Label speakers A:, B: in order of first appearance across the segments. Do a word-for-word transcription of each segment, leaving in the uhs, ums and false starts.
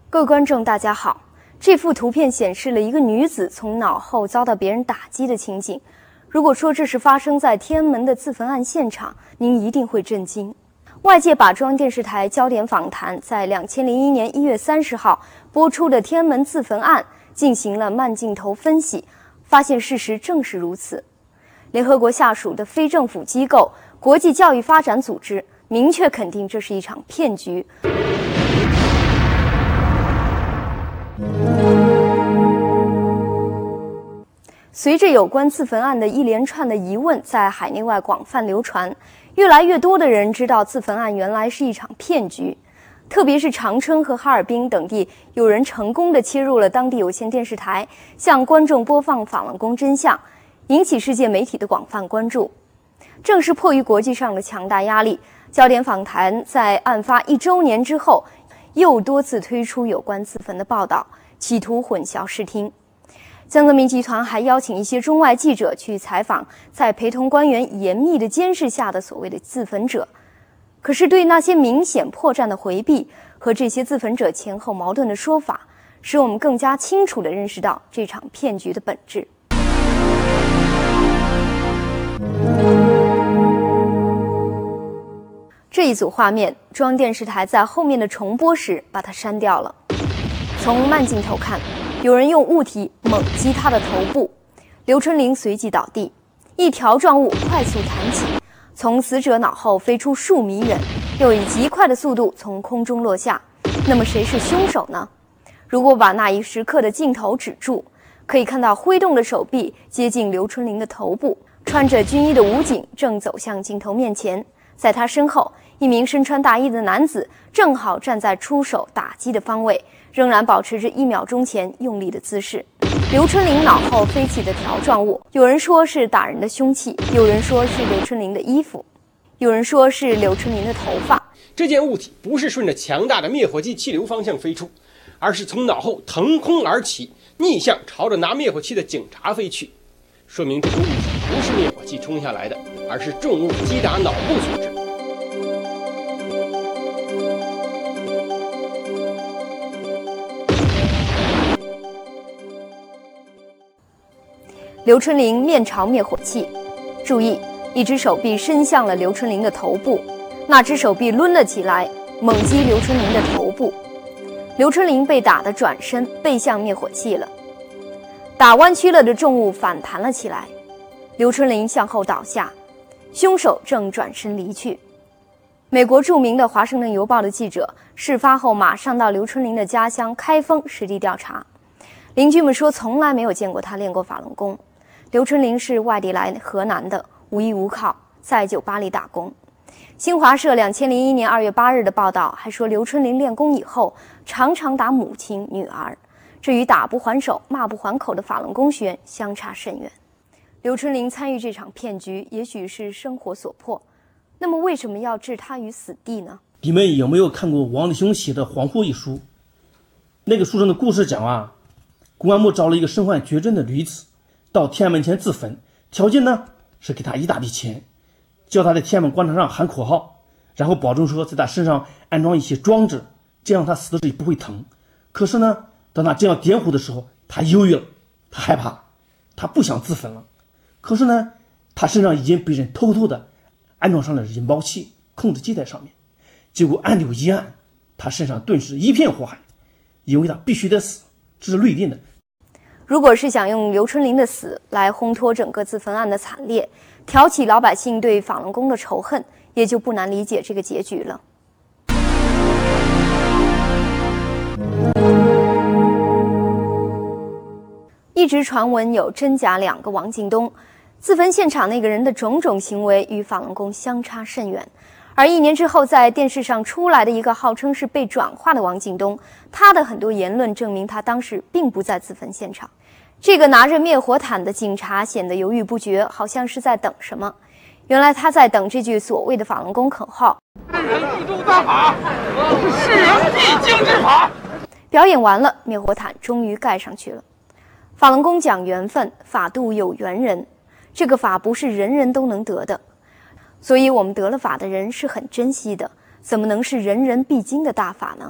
A: 各位观众大家好，这幅图片显示了一个女子从脑后遭到别人打击的情景。如果说这是发生在天安门的自焚案现场，您一定会震惊。外界把中央电视台焦点访谈在两千零一年一月三十号播出的天安门自焚案进行了慢镜头分析，发现事实正是如此。联合国下属的非政府机构国际教育发展组织明确肯定这是一场骗局。随着有关自焚案的一连串的疑问在海内外广泛流传，越来越多的人知道自焚案原来是一场骗局。特别是长春和哈尔滨等地，有人成功地切入了当地有线电视台，向观众播放法轮功真相，引起世界媒体的广泛关注。正是迫于国际上的强大压力，焦点访谈在案发一周年之后，又多次推出有关自焚的报道，企图混淆视听。江泽民集团还邀请一些中外记者去采访在陪同官员严密的监视下的所谓的自焚者。可是对那些明显破绽的回避和这些自焚者前后矛盾的说法，使我们更加清楚地认识到这场骗局的本质。这一组画面，中央电视台在后面的重播时把它删掉了。从慢镜头看，有人用物体猛击他的头部，刘春玲随即倒地，一条状物快速弹起，从死者脑后飞出数米远，又以极快的速度从空中落下。那么谁是凶手呢？如果把那一时刻的镜头止住，可以看到挥动的手臂接近刘春玲的头部，穿着军衣的武警正走向镜头面前，在他身后，一名身穿大衣的男子正好站在出手打击的方位，仍然保持着一秒钟前用力的姿势。刘春玲脑后飞起的条状物，有人说是打人的凶器，有人说是刘春玲的衣服，有人说是刘春玲的头发。
B: 这件物体不是顺着强大的灭火器气流方向飞出，而是从脑后腾空而起，逆向朝着拿灭火器的警察飞去，说明这个物体不是灭火器冲下来的，而是重物击打脑部所致。
A: 刘春玲面朝灭火器，注意，一只手臂伸向了刘春玲的头部，那只手臂抡了起来，猛击刘春玲的头部。刘春玲被打得转身背向灭火器了，打弯曲了的重物反弹了起来，刘春玲向后倒下，凶手正转身离去。美国著名的《华盛顿邮报》的记者事发后马上到刘春玲的家乡开封实地调查，邻居们说从来没有见过她练过法轮功。刘春玲是外地来河南的，无依无靠，在酒吧里打工。新华社两千零一年二月八日的报道还说，刘春玲练功以后常常打母亲、女儿，这与打不还手、骂不还口的法轮功学员相差甚远。刘春玲参与这场骗局，也许是生活所迫，那么为什么要置她于死地呢？
C: 你们有没有看过王立雄写的《黄祸》一书？那个书上的故事讲啊，公安部招了一个身患绝症的女子到天安门前自焚，条件呢是给她一大笔钱，叫她在天安门广场上喊口号，然后保证说在她身上安装一些装置，这样她死的时候不会疼。可是呢，当她正要点火的时候，她犹豫了，她害怕，她不想自焚了。可是呢，她身上已经被人偷偷的安装上了引爆器，控制器在上面。结果按钮一按，她身上顿时一片火海，因为她必须得死，这是内定的。
A: 如果是想用刘春玲的死来烘托整个自焚案的惨烈，挑起老百姓对法轮功的仇恨，也就不难理解这个结局了。一直传闻有真假两个王敬东，自焚现场那个人的种种行为与法轮功相差甚远。而一年之后在电视上出来的一个号称是被转化的王敬东，他的很多言论证明他当时并不在自焚现场。这个拿着灭火毯的警察显得犹豫不决，好像是在等什么。原来他在等这句所谓的法轮功口号：
D: 是人必中大法，是人必经之法。
A: 表演完了，灭火毯终于盖上去了。法轮功讲缘分，法度有缘人，这个法不是人人都能得的，所以我们得了法的人是很珍惜的，怎么能是人人必经的大法呢？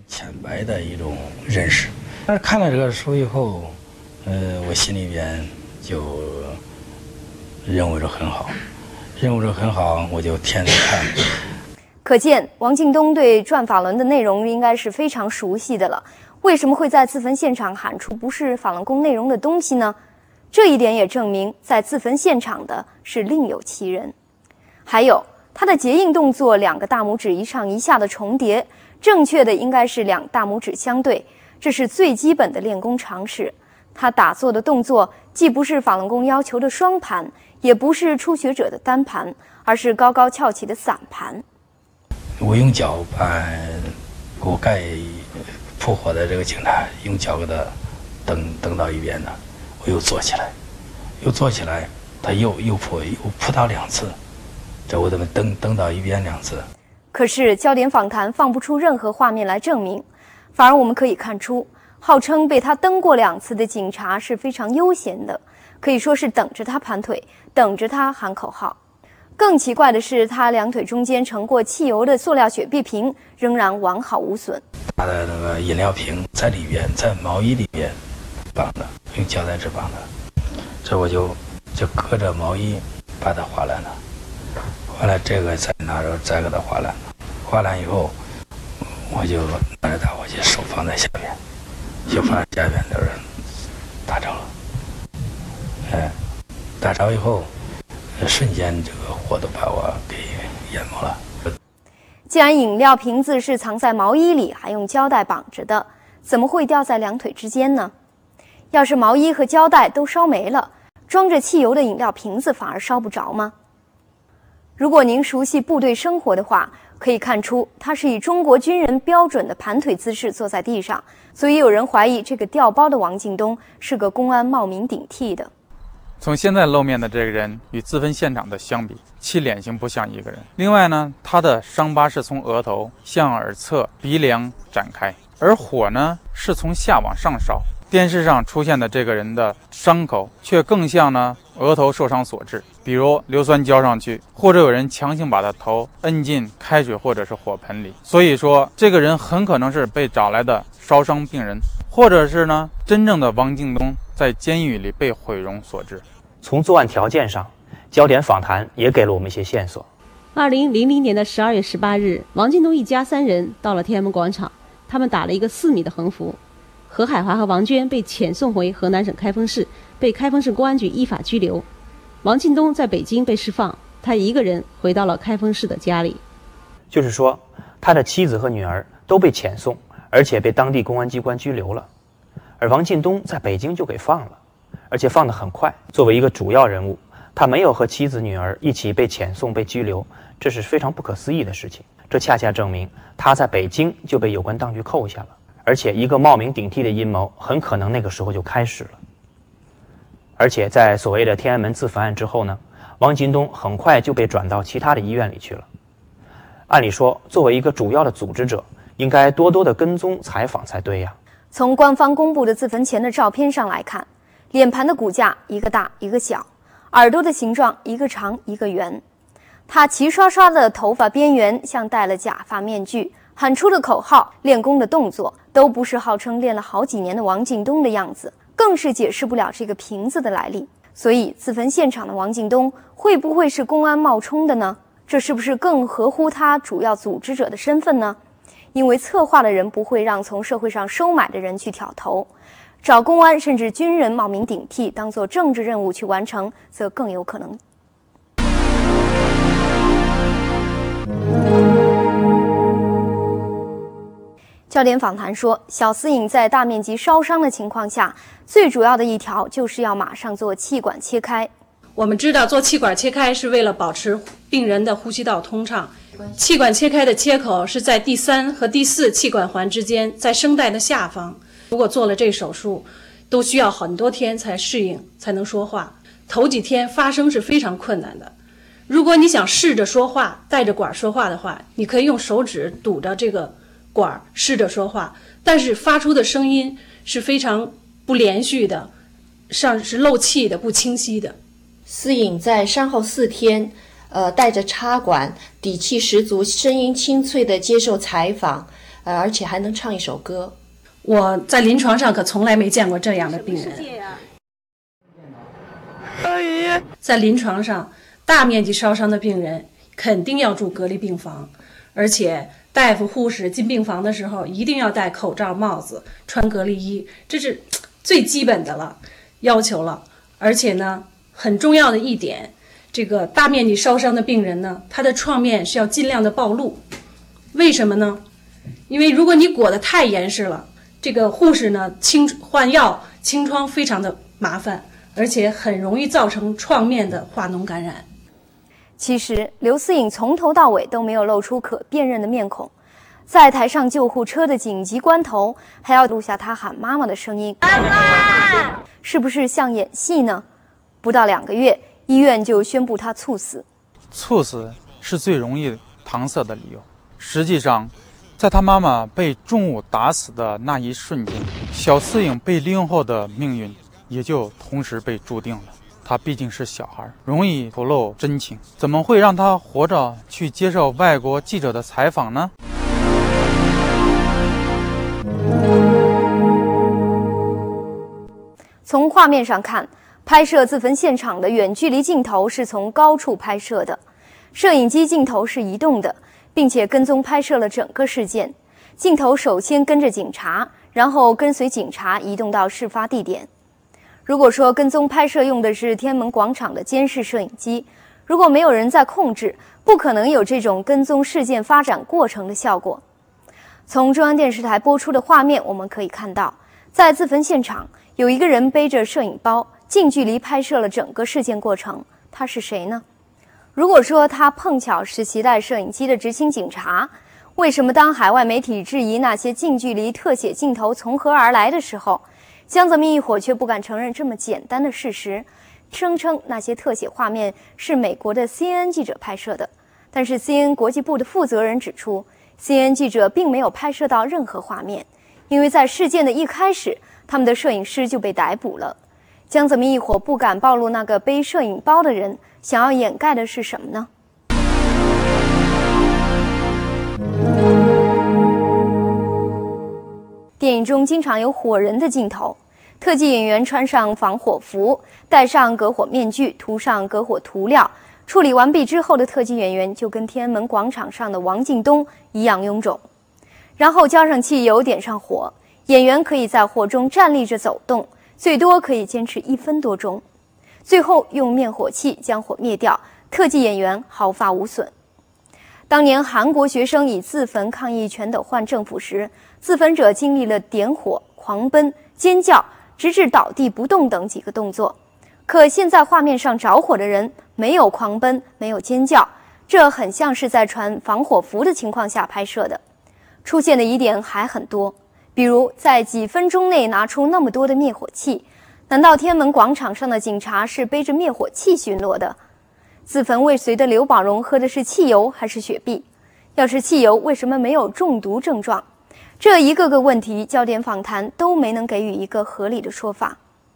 E: 浅白的一种认识。但是看了这个书以后，呃，我心里边就认为这很好，认为这很好，我就天天看。
A: 可见王敬东对转法轮的内容应该是非常熟悉的了。为什么会在自焚现场喊出不是法轮功内容的东西呢？这一点也证明在自焚现场的是另有其人。还有他的结印动作，两个大拇指一上一下的重叠，正确的应该是两大拇指相对，这是最基本的练功常识。他打坐的动作既不是法轮功要求的双盘，也不是初学者的单盘，而是高高翘起的散盘。
E: 我用脚把锅盖扑火的这个警察用脚给他蹬蹬到一边的，我又坐起来，又坐起来，他又又扑又扑倒两次，这我怎么蹬蹬到一边两次？
A: 可是焦点访谈放不出任何画面来证明，反而我们可以看出，号称被他蹬过两次的警察是非常悠闲的，可以说是等着他盘腿，等着他喊口号。更奇怪的是，他两腿中间盛过汽油的塑料雪碧瓶仍然完好无损。
E: 他的那个饮料瓶在里边，在毛衣里边绑的，用胶带纸绑的。这我就就隔着毛衣把它划烂了，划烂这个再拿着再给它划烂了，划烂以后，我就拿着打火机手放在下边，就放在下边就是打着了。哎，打着以后，瞬间这个火都把我给淹没了。
A: 既然饮料瓶子是藏在毛衣里，还用胶带绑着的，怎么会掉在两腿之间呢？要是毛衣和胶带都烧没了，装着汽油的饮料瓶子反而烧不着吗？如果您熟悉部队生活的话，可以看出他是以中国军人标准的盘腿姿势坐在地上，所以有人怀疑这个掉包的王敬东是个公安冒名顶替的。
F: 从现在露面的这个人与自焚现场的相比，其脸型不像一个人。另外呢，他的伤疤是从额头向耳侧鼻梁展开，而火呢是从下往上烧。电视上出现的这个人的伤口却更像呢额头受伤所致，比如硫酸浇上去，或者有人强行把他头摁进开水或者是火盆里。所以说这个人很可能是被找来的烧伤病人，或者是呢真正的王敬东在监狱里被毁容所致。
G: 从作案条件上，焦点访谈也给了我们一些线索。
H: 二零零零年的十二月十八日，王敬东一家三人到了天安门广场，他们打了一个四米的横幅。何海华和王娟被遣送回河南省开封市，被开封市公安局依法拘留。王敬东在北京被释放，他一个人回到了开封市的家里。
G: 就是说，他的妻子和女儿都被遣送，而且被当地公安机关拘留了，而王敬东在北京就给放了，而且放得很快。作为一个主要人物，他没有和妻子女儿一起被遣送被拘留，这是非常不可思议的事情。这恰恰证明他在北京就被有关当局扣下了，而且一个冒名顶替的阴谋很可能那个时候就开始了。而且在所谓的天安门自焚案之后呢，王敬东很快就被转到其他的医院里去了。按理说，作为一个主要的组织者，应该多多的跟踪采访才对呀。
A: 从官方公布的自焚前的照片上来看，脸盘的骨架一个大一个小，耳朵的形状一个长一个圆。他齐刷刷的头发边缘像戴了假发面具，喊出的口号、练功的动作都不是号称练了好几年的王敬东的样子，更是解释不了这个瓶子的来历。所以自焚现场的王敬东会不会是公安冒充的呢？这是不是更合乎他主要组织者的身份呢？因为策划的人不会让从社会上收买的人去挑头，找公安甚至军人冒名顶替当作政治任务去完成，则更有可能。焦点访谈说，小司颖在大面积烧伤的情况下，最主要的一条就是要马上做气管切开。
I: 我们知道做气管切开是为了保持病人的呼吸道通畅，气管切开的切口是在第三和第四气管环之间，在声带的下方。如果做了这手术，都需要很多天才适应，才能说话。头几天发声是非常困难的。如果你想试着说话，带着管说话的话，你可以用手指堵着这个管试着说话，但是发出的声音是非常不连续的，上是漏气的、不清晰的。
J: 司颖在伤后四天，呃，带着插管，底气十足，声音清脆地接受采访。 呃，而且还能唱一首歌。
I: 我在临床上可从来没见过这样的病人。在临床上，大面积烧伤的病人肯定要住隔离病房，而且大夫、护士进病房的时候一定要戴口罩、帽子，穿隔离衣，这是最基本的了，要求了。而且呢，很重要的一点，这个大面积烧伤的病人呢，他的创面是要尽量的暴露。为什么呢？因为如果你裹得太严实了，这个护士呢清换药清创非常的麻烦，而且很容易造成创面的化脓感染。
A: 其实刘思颖从头到尾都没有露出可辨认的面孔，在台上救护车的紧急关头，还要录下她喊妈妈的声音。妈妈，是不是像演戏呢？不到两个月，医院就宣布她猝死。
F: 猝死是最容易搪塞的理由。实际上，在她妈妈被重物打死的那一瞬间，小思颖被拎后的命运也就同时被注定了。她毕竟是小孩，容易吐露真情，怎么会让她活着去接受外国记者的采访呢？
A: 从画面上看，拍摄自焚现场的远距离镜头是从高处拍摄的，摄影机镜头是移动的，并且跟踪拍摄了整个事件。镜头首先跟着警察，然后跟随警察移动到事发地点。如果说跟踪拍摄用的是天安门广场的监视摄影机，如果没有人在控制，不可能有这种跟踪事件发展过程的效果。从中央电视台播出的画面我们可以看到，在自焚现场有一个人背着摄影包，近距离拍摄了整个事件过程。他是谁呢？如果说他碰巧是携带摄影机的执勤警察，为什么当海外媒体质疑那些近距离特写镜头从何而来的时候，江泽民一伙却不敢承认这么简单的事实，声称那些特写画面是美国的 C N N 记者拍摄的。但是 C N N 国际部的负责人指出， C N N 记者并没有拍摄到任何画面，因为在事件的一开始，他们的摄影师就被逮捕了。江泽民一伙不敢暴露那个背摄影包的人，想要掩盖的是什么呢？电影中经常有火人的镜头，特技演员穿上防火服，戴上隔火面具，涂上隔火涂料，处理完毕之后的特技演员就跟天安门广场上的王敬东一样臃肿。然后浇上汽油，点上火，演员可以在火中站立着走动，最多可以坚持一分多钟。最后用灭火器将火灭掉，特技演员毫发无损。当年韩国学生以自焚抗议全斗焕政府时，自焚者经历了点火、狂奔、尖叫，直至倒地不动等几个动作。可现在画面上着火的人没有狂奔，没有尖叫，这很像是在穿防火服的情况下拍摄的。出现的疑点还很多，比如在几分钟内拿出那么多的灭火器，难道天安门广场上的警察是背着灭火器巡逻的？自焚未遂的刘宝荣喝的是汽油还是雪碧？要是汽油，为什么没有中毒症状？这一个个问题，焦点访谈都没能给予一个合理的说法。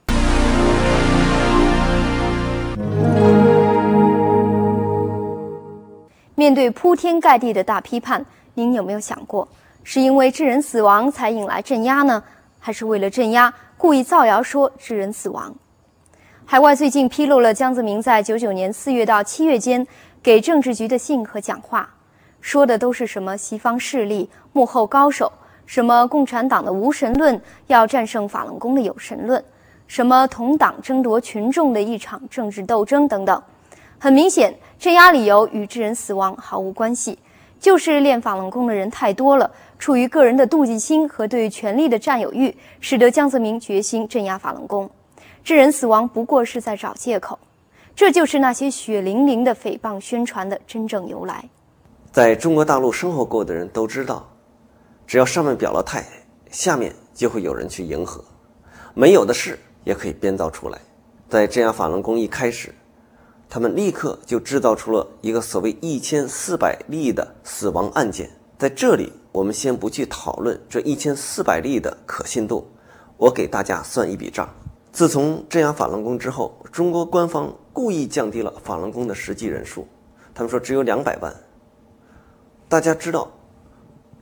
A: 面对铺天盖地的大批判，您有没有想过，是因为致人死亡才引来镇压呢，还是为了镇压故意造谣说致人死亡？海外最近披露了江泽民在九九年四月到七月间给政治局的信和讲话，说的都是什么西方势力、幕后高手，什么共产党的无神论要战胜法轮功的有神论，什么同党争夺群众的一场政治斗争等等。很明显，镇压理由与致人死亡毫无关系，就是练法轮功的人太多了，出于个人的妒忌心和对权力的占有欲，使得江泽民决心镇压法轮功。致人死亡不过是在找借口，这就是那些血淋淋的诽谤宣传的真正由来。
K: 在中国大陆生活过的人都知道，只要上面表了态，下面就会有人去迎合，没有的事也可以编造出来。在镇压法轮功一开始，他们立刻就制造出了一个所谓一千四百例的死亡案件。在这里我们先不去讨论这一千四百例的可信度，我给大家算一笔账。自从镇压法轮功之后，中国官方故意降低了法轮功的实际人数，他们说只有两百万。大家知道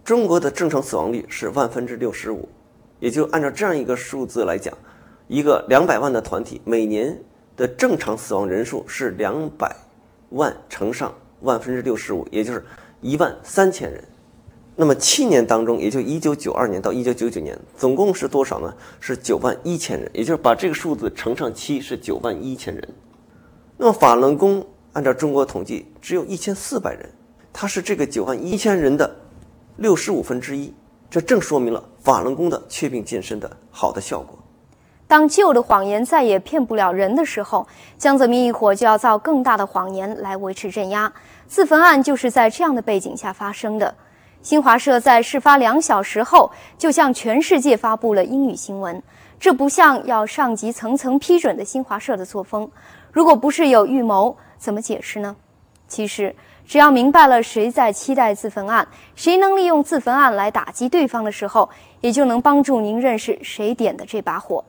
K: 中国的正常死亡率是万分之六十五，也就按照这样一个数字来讲，一个两百万的团体每年的正常死亡人数是两百万乘上万分之六十五，也就是一万三千人。那么七年当中，也就一九九二年到一九九九年，总共是多少呢？是九万一千人，也就是把这个数字乘上七是九万一千人。那么法轮功按照中国统计只有一千四百人，它是这个九万一千人的六十五分之一，这正说明了法轮功的祛病健身的好的效果。
A: 当旧的谎言再也骗不了人的时候，江泽民一伙就要造更大的谎言来维持镇压。自焚案就是在这样的背景下发生的。新华社在事发两小时后就向全世界发布了英语新闻，这不像要上级层层批准的新华社的作风。如果不是有预谋，怎么解释呢？其实只要明白了谁在期待自焚案，谁能利用自焚案来打击对方的时候，也就能帮助您认识谁点的这把火。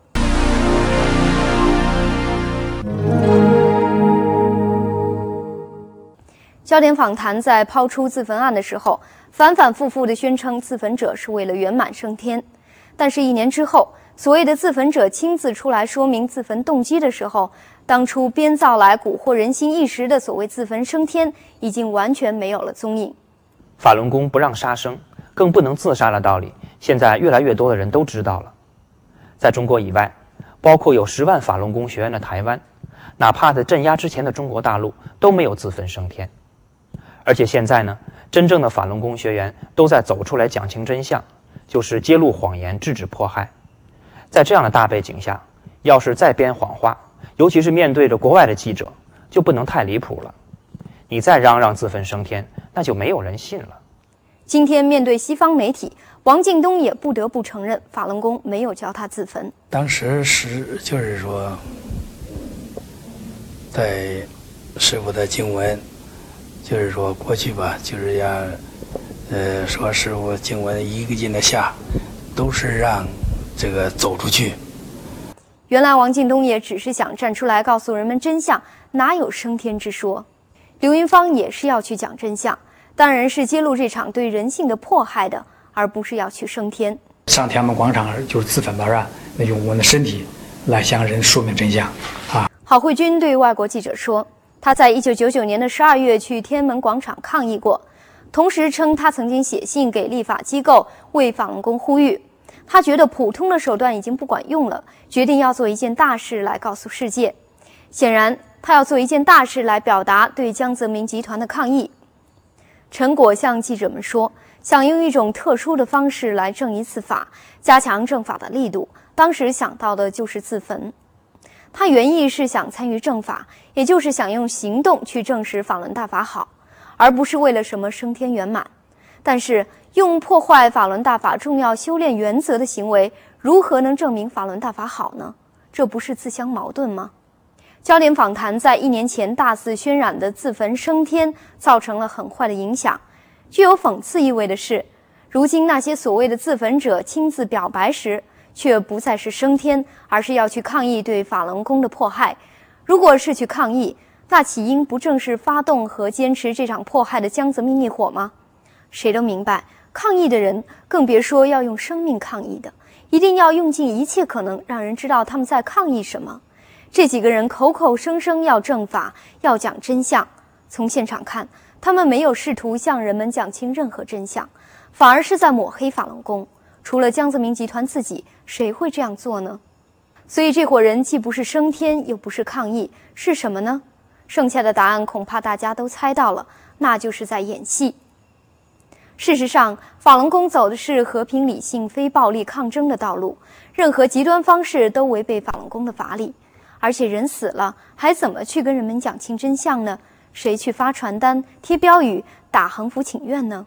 A: 焦点访谈在抛出自焚案的时候，反反复复地宣称自焚者是为了圆满升天。但是，一年之后，所谓的自焚者亲自出来说明自焚动机的时候，当初编造来蛊惑人心一时的所谓自焚升天，已经完全没有了踪影。
G: 法轮功不让杀生，更不能自杀的道理，现在越来越多的人都知道了。在中国以外，包括有十万法轮功学员的台湾，哪怕在镇压之前的中国大陆，都没有自焚升天。而且现在呢，真正的法轮功学员都在走出来讲清真相，就是揭露谎言，制止迫害。在这样的大背景下，要是再编谎话，尤其是面对着国外的记者，就不能太离谱了。你再嚷嚷自焚升天，那就没有人信了。
A: 今天面对西方媒体，王敬东也不得不承认，法轮功没有教他自焚。
E: 当时是就是说，在师父的经文，就是说过去吧，就是要，呃，说师父经文一个劲的下，都是让这个走出去。
A: 原来王敬东也只是想站出来告诉人们真相，哪有升天之说？刘云芳也是要去讲真相，当然是揭露这场对人性的迫害的，而不是要去升天。
L: 上天安门广场就是自焚吧，那用我们的身体来向人说明真相啊。
A: 郝慧君对外国记者说，他在一九九九年的十二月去天安门广场抗议过，同时称他曾经写信给立法机构为法轮功呼吁。他觉得普通的手段已经不管用了，决定要做一件大事来告诉世界。显然，他要做一件大事来表达对江泽民集团的抗议。陈果向记者们说，想用一种特殊的方式来正一次法，加强正法的力度，当时想到的就是自焚。他原意是想参与正法，也就是想用行动去证实法轮大法好，而不是为了什么升天圆满。但是用破坏法轮大法重要修炼原则的行为，如何能证明法轮大法好呢？这不是自相矛盾吗？焦点访谈在一年前大肆渲染的自焚升天，造成了很坏的影响。具有讽刺意味的是，如今那些所谓的自焚者亲自表白时，却不再是升天，而是要去抗议对法轮功的迫害。如果是去抗议，那起因不正是发动和坚持这场迫害的江泽民一伙吗？谁都明白，抗议的人更别说要用生命抗议的，一定要用尽一切可能让人知道他们在抗议什么。这几个人口口声声要正法，要讲真相，从现场看，他们没有试图向人们讲清任何真相，反而是在抹黑法轮功。除了江泽民集团自己，谁会这样做呢？所以这伙人既不是升天，又不是抗议，是什么呢？剩下的答案恐怕大家都猜到了，那就是在演戏。事实上，法轮功走的是和平理性非暴力抗争的道路，任何极端方式都违背法轮功的法理。而且人死了，还怎么去跟人们讲清真相呢？谁去发传单、贴标语、打横幅请愿呢？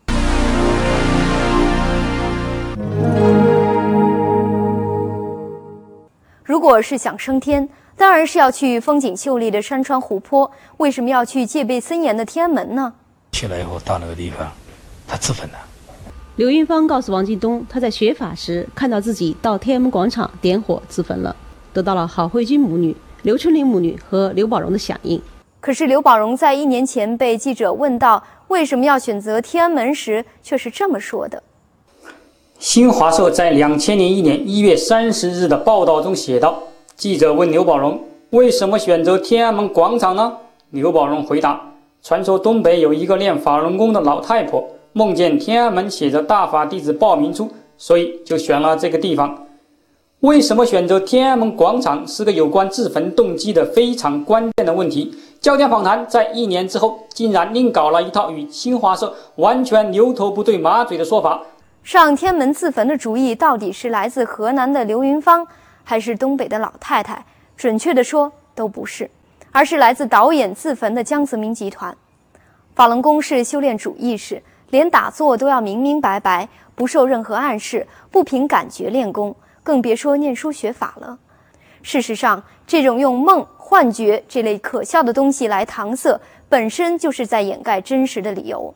A: 如果是想升天，当然是要去风景秀丽的山川湖泊，为什么要去戒备森严的天安门呢？
E: 去了以后到那个地方，他自焚了。
H: 刘云芳告诉王敬东，他在学法时看到自己到天安门广场点火自焚了，得到了郝慧君母女、刘春玲母女和刘宝荣的响应。
A: 可是刘宝荣在一年前被记者问到为什么要选择天安门时却是这么说的。
M: 新华社在两千零一年一月三十日的报道中写道，记者问刘宝荣为什么选择天安门广场呢？刘宝荣回答，传说东北有一个练法轮功的老太婆，梦见天安门写着大法弟子报名处，所以就选了这个地方。为什么选择天安门广场是个有关自焚动机的非常关键的问题。焦点访谈在一年之后竟然另搞了一套与新华社完全牛头不对马嘴的说法。
A: 上天安门自焚的主意到底是来自河南的刘云芳，还是东北的老太太？准确的说都不是，而是来自导演自焚的江泽民集团。法轮功是修炼主意识，连打坐都要明明白白，不受任何暗示，不凭感觉练功，更别说念书学法了。事实上，这种用梦、幻觉这类可笑的东西来搪塞，本身就是在掩盖真实的理由。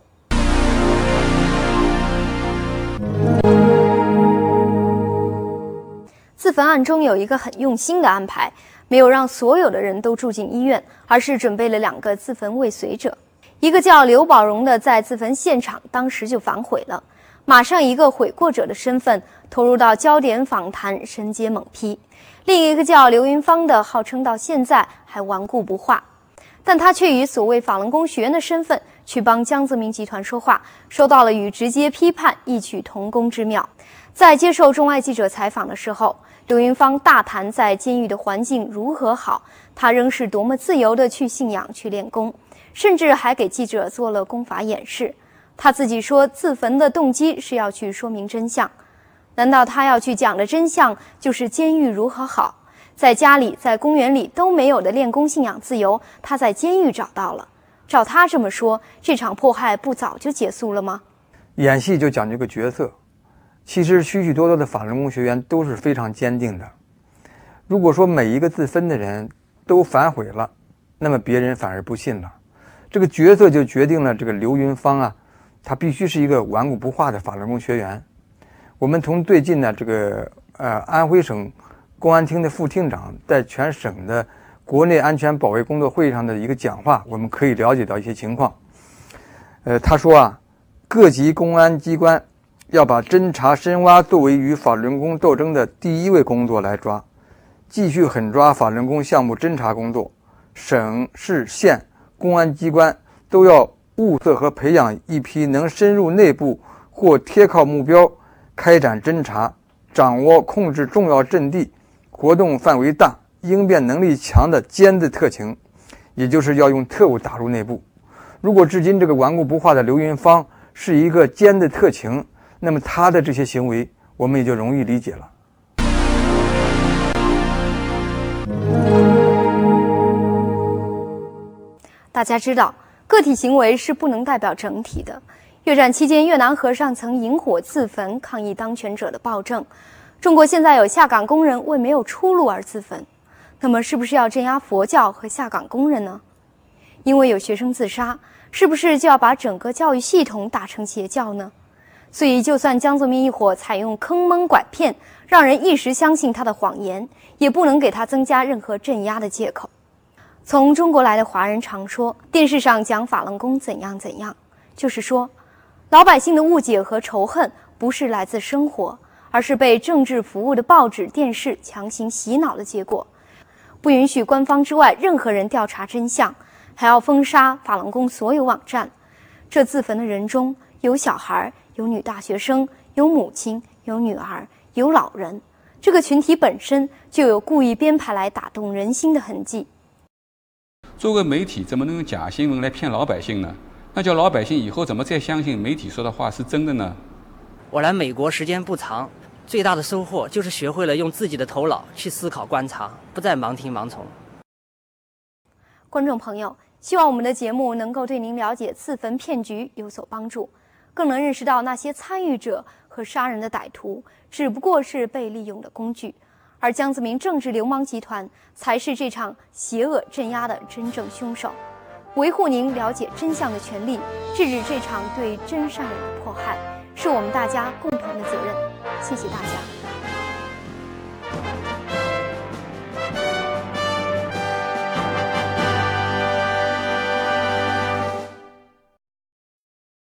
A: 自焚案中有一个很用心的安排，没有让所有的人都住进医院，而是准备了两个自焚未遂者。一个叫刘宝荣的在自焚现场当时就反悔了，马上一个悔过者的身份投入到焦点访谈，神接猛批。另一个叫刘云芳的号称到现在还顽固不化，但他却以所谓法轮功学员的身份去帮江泽民集团说话，收到了与直接批判异曲同工之妙。在接受中外记者采访的时候，刘云芳大谈在监狱的环境如何好，他仍是多么自由地去信仰去练功，甚至还给记者做了功法演示。他自己说自焚的动机是要去说明真相，难道他要去讲的真相就是监狱如何好？在家里在公园里都没有的练功信仰自由，他在监狱找到了。照他这么说，这场迫害不早就结束了吗？
N: 演戏就讲究个角色，其实许许多多的法轮功学员都是非常坚定的。如果说每一个自焚的人都反悔了，那么别人反而不信了。这个角色就决定了这个刘云芳啊，他必须是一个顽固不化的法轮功学员。我们从最近呢这个呃安徽省公安厅的副厅长在全省的国内安全保卫工作会议上的一个讲话，我们可以了解到一些情况。呃，他说啊，各级公安机关要把侦查深挖作为与法轮功斗争的第一位工作来抓，继续狠抓法轮功项目侦查工作，省市县公安机关都要物色和培养一批能深入内部或贴靠目标开展侦查，掌握控制重要阵地，活动范围大，应变能力强的尖子特情，也就是要用特务打入内部。如果至今这个顽固不化的刘云芳是一个尖子特情，那么他的这些行为我们也就容易理解了。
A: 大家知道，个体行为是不能代表整体的。越战期间，越南和尚曾引火自焚，抗议当权者的暴政。中国现在有下岗工人为没有出路而自焚，那么是不是要镇压佛教和下岗工人呢？因为有学生自杀，是不是就要把整个教育系统打成邪教呢？所以，就算江泽民一伙采用坑蒙拐骗，让人一时相信他的谎言，也不能给他增加任何镇压的借口。从中国来的华人常说，电视上讲法轮功怎样怎样，就是说，老百姓的误解和仇恨不是来自生活，而是被政治服务的报纸、电视强行洗脑的结果。不允许官方之外任何人调查真相，还要封杀法轮功所有网站。这自焚的人中有小孩，有女大学生，有母亲，有女儿，有老人。这个群体本身就有故意编排来打动人心的痕迹。
O: 作为媒体，怎么能用假新闻来骗老百姓呢？那叫老百姓以后怎么再相信媒体说的话是真的呢？
P: 我来美国时间不长，最大的收获就是学会了用自己的头脑去思考观察，不再盲听盲从。
A: 观众朋友，希望我们的节目能够对您了解自焚骗局有所帮助，更能认识到那些参与者和杀人的歹徒只不过是被利用的工具，而江泽民政治流氓集团才是这场邪恶镇压的真正凶手。维护您了解真相的权利，制止这场对真善忍的迫害，是我们大家共同的责任。谢谢大家。